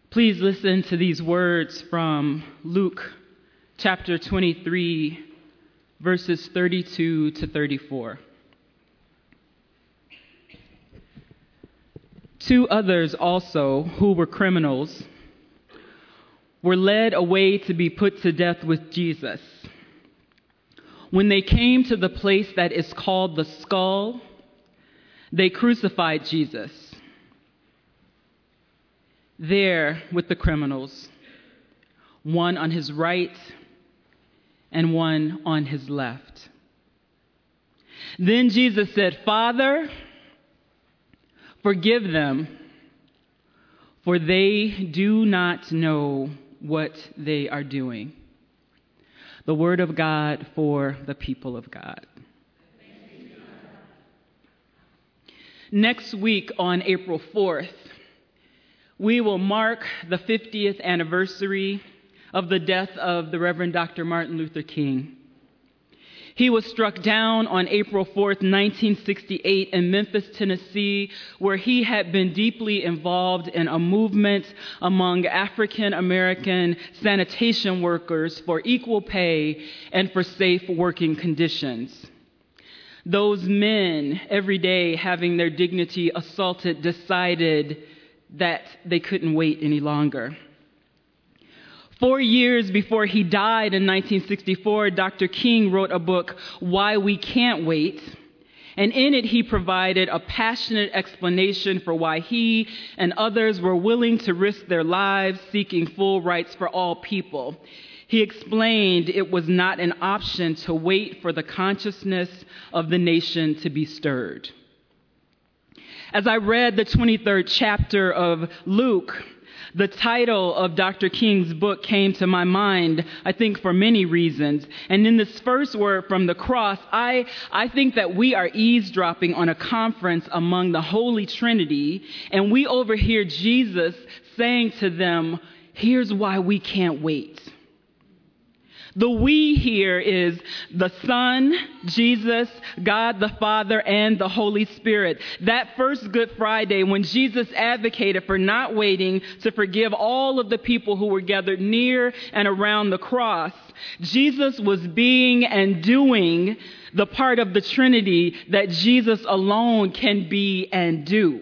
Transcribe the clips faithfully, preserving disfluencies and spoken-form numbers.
Please listen to these words from Luke chapter twenty-three, verses thirty-two to thirty-four. Two others also, who were criminals, were led away to be put to death with Jesus. When they came to the place that is called the Skull, they crucified Jesus there with the criminals, one on his right and one on his left. Then Jesus said, "Father, forgive them, for they do not know what they are doing." The word of God for the people of God. Next week on April fourth, we will mark the fiftieth anniversary of the death of the Reverend Doctor Martin Luther King. He was struck down on April fourth, nineteen sixty-eight in Memphis, Tennessee, where he had been deeply involved in a movement among African American sanitation workers for equal pay and for safe working conditions. Those men, every day having their dignity assaulted, decided that they couldn't wait any longer. Four years before he died in nineteen sixty-four, Doctor King wrote a book, Why We Can't Wait, and in it he provided a passionate explanation for why he and others were willing to risk their lives seeking full rights for all people. He explained it was not an option to wait for the consciousness of the nation to be stirred. As I read the twenty-third chapter of Luke, the title of Doctor King's book came to my mind, I think, for many reasons. And in this first word from the cross, I, I think that we are eavesdropping on a conference among the Holy Trinity, and we overhear Jesus saying to them, "Here's why we can't wait." The we here is the Son, Jesus, God the Father, and the Holy Spirit. That first Good Friday, when Jesus advocated for not waiting to forgive all of the people who were gathered near and around the cross, Jesus was being and doing the part of the Trinity that Jesus alone can be and do.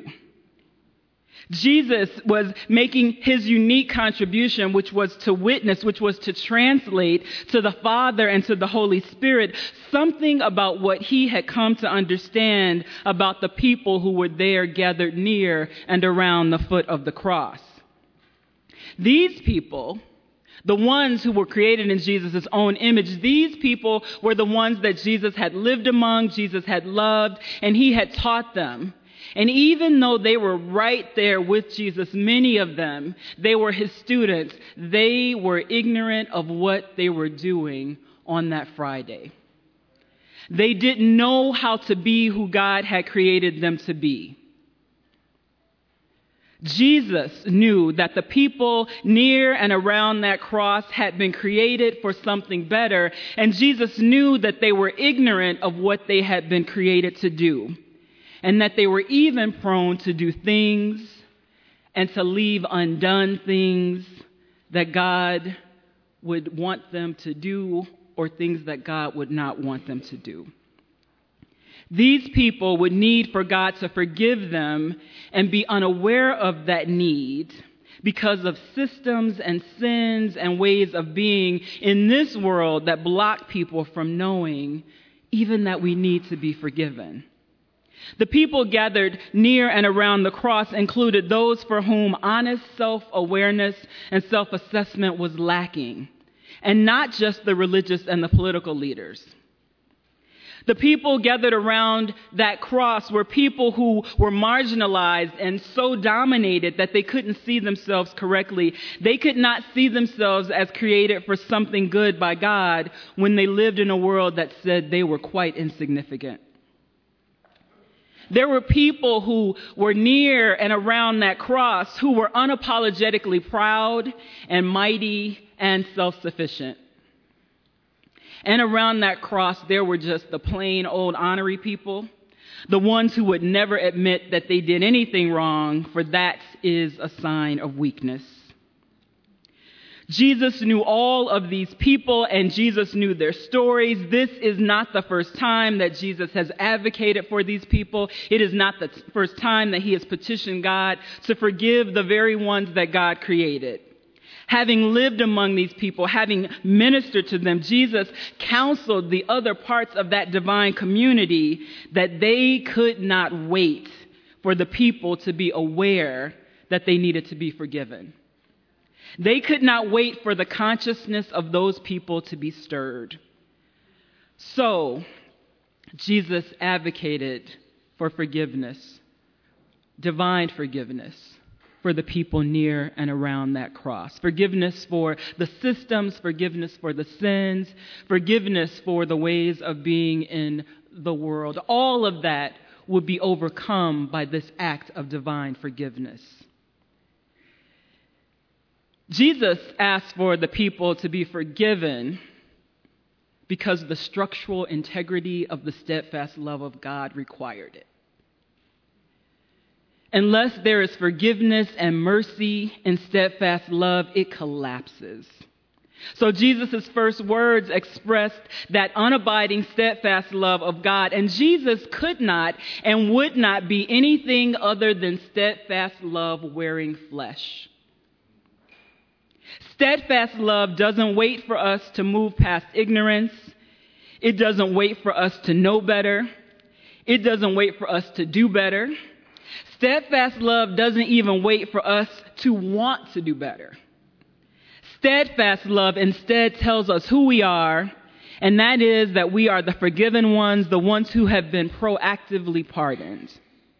Jesus was making his unique contribution, which was to witness, which was to translate to the Father and to the Holy Spirit something about what he had come to understand about the people who were there gathered near and around the foot of the cross. These people, the ones who were created in Jesus' own image, these people were the ones that Jesus had lived among, Jesus had loved, and he had taught them. And even though they were right there with Jesus, many of them, they were his students, they were ignorant of what they were doing on that Friday. They didn't know how to be who God had created them to be. Jesus knew that the people near and around that cross had been created for something better, and Jesus knew that they were ignorant of what they had been created to do. And that they were even prone to do things and to leave undone things that God would want them to do or things that God would not want them to do. These people would need for God to forgive them and be unaware of that need because of systems and sins and ways of being in this world that block people from knowing even that we need to be forgiven. The people gathered near and around the cross included those for whom honest self-awareness and self-assessment was lacking, and not just the religious and the political leaders. The people gathered around that cross were people who were marginalized and so dominated that they couldn't see themselves correctly. They could not see themselves as created for something good by God when they lived in a world that said they were quite insignificant. There were people who were near and around that cross who were unapologetically proud and mighty and self-sufficient. And around that cross, there were just the plain old honorary people, the ones who would never admit that they did anything wrong, for that is a sign of weakness. Jesus knew all of these people, and Jesus knew their stories. This is not the first time that Jesus has advocated for these people. It is not the first time that he has petitioned God to forgive the very ones that God created. Having lived among these people, having ministered to them, Jesus counseled the other parts of that divine community that they could not wait for the people to be aware that they needed to be forgiven. They could not wait for the consciousness of those people to be stirred. So, Jesus advocated for forgiveness, divine forgiveness, for the people near and around that cross. Forgiveness for the systems, forgiveness for the sins, forgiveness for the ways of being in the world. All of that would be overcome by this act of divine forgiveness. Jesus asked for the people to be forgiven because the structural integrity of the steadfast love of God required it. Unless there is forgiveness and mercy in steadfast love, it collapses. So Jesus' first words expressed that unabiding, steadfast love of God. And Jesus could not and would not be anything other than steadfast love wearing flesh. Steadfast love doesn't wait for us to move past ignorance. It doesn't wait for us to know better. It doesn't wait for us to do better. Steadfast love doesn't even wait for us to want to do better. Steadfast love instead tells us who we are, and that is that we are the forgiven ones, the ones who have been proactively pardoned.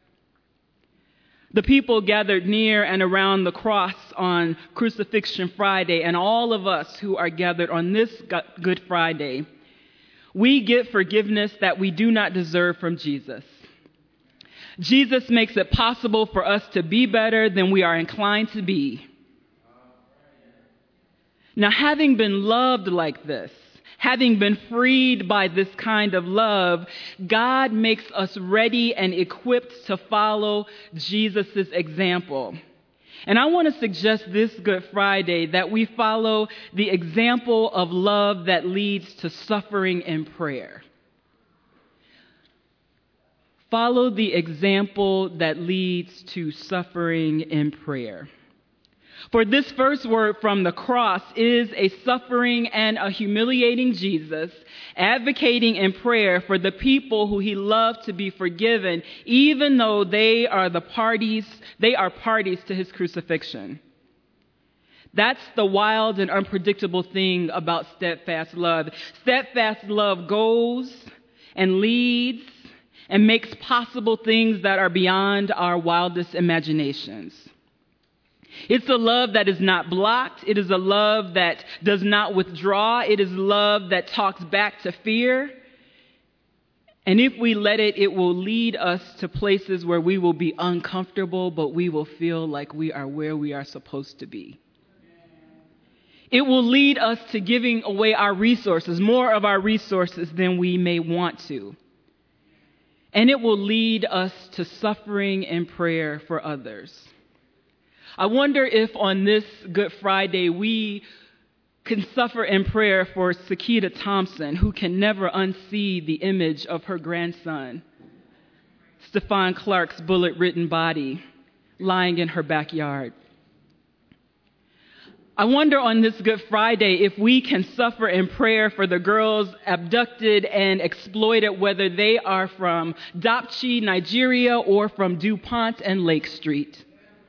The people gathered near and around the cross on Crucifixion Friday, and all of us who are gathered on this Good Friday, we get forgiveness that we do not deserve from Jesus. Jesus makes it possible for us to be better than we are inclined to be. Now, having been loved like this, having been freed by this kind of love, God makes us ready and equipped to follow Jesus' example. And I want to suggest this Good Friday that we follow the example of love that leads to suffering and prayer. Follow the example that leads to suffering and prayer. For this first word from the cross is a suffering and a humiliating Jesus, advocating in prayer for the people who he loved to be forgiven, even though they are the parties, they are parties to his crucifixion. That's the wild and unpredictable thing about steadfast love. Steadfast love goes and leads and makes possible things that are beyond our wildest imaginations. It's a love that is not blocked. It is a love that does not withdraw. It is love that talks back to fear. And if we let it, it will lead us to places where we will be uncomfortable, but we will feel like we are where we are supposed to be. It will lead us to giving away our resources, more of our resources than we may want to. And it will lead us to suffering and prayer for others. I wonder if on this Good Friday we can suffer in prayer for Sakita Thompson, who can never unsee the image of her grandson, Stephon Clark's bullet-ridden body lying in her backyard. I wonder on this Good Friday if we can suffer in prayer for the girls abducted and exploited, whether they are from Dapchi, Nigeria, or from DuPont and Lake Street.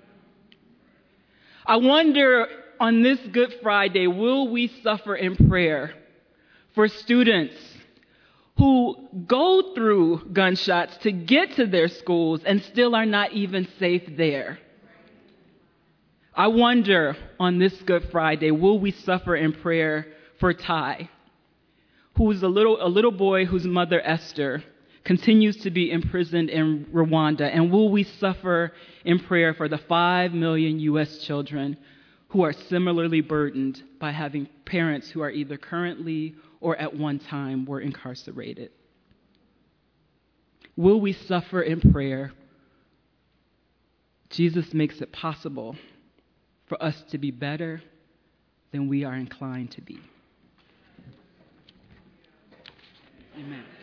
I wonder on this Good Friday, will we suffer in prayer for students who go through gunshots to get to their schools and still are not even safe there? I wonder on this Good Friday, will we suffer in prayer for Ty, who's a little, a little boy whose mother, Esther, continues to be imprisoned in Rwanda? And will we suffer in prayer for the five million U S children who are similarly burdened by having parents who are either currently or at one time were incarcerated? Will we suffer in prayer? Jesus makes it possible for us to be better than we are inclined to be. Amen.